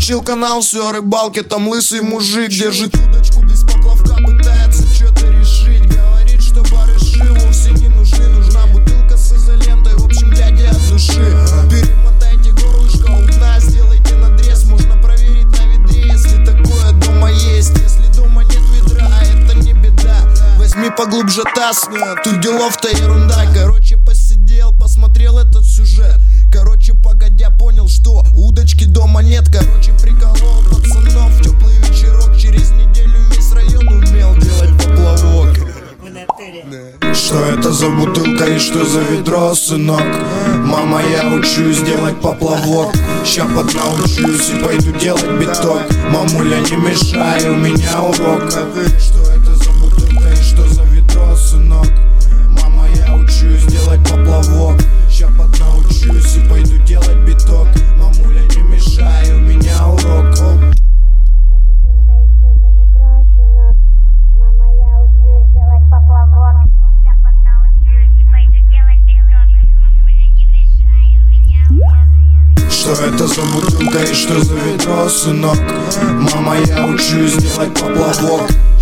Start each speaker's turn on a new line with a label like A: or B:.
A: Включил канал, все о рыбалке, там лысый мужик держит удочку без поплавка, пытается что-то решить. Говорит, что барыши вовсе не нужны, нужна бутылка с изолентой, в общем, глядя от души. Перемотайте горлышко у дна, сделайте надрез, можно проверить на ведре, если такое дома есть. Если дома нет ведра, это не беда, возьми поглубже таз, тут делов-то ерунда. Короче, посидел, посмотрел этот сюжет. Короче, погодя, понял, что удочки дома нет. Короче, приколол пацанов, теплый вечерок. Через неделю весь район умел делать поплавок. Что это за бутылка и что за ведро, сынок? Мама, я учусь делать поплавок. Ща поднаучусь и пойду делать биток. Мамуля, не мешай, у меня урок. Что это за бутылка и что за ведро, сынок? Мама, я учусь делать поплавок. Ща поднаучусь и пойду делать биток. Мамуля, не мешай, у меня урок. Что это за бутылка и что за ведро, сынок? Мама, я учусь делать поплавок.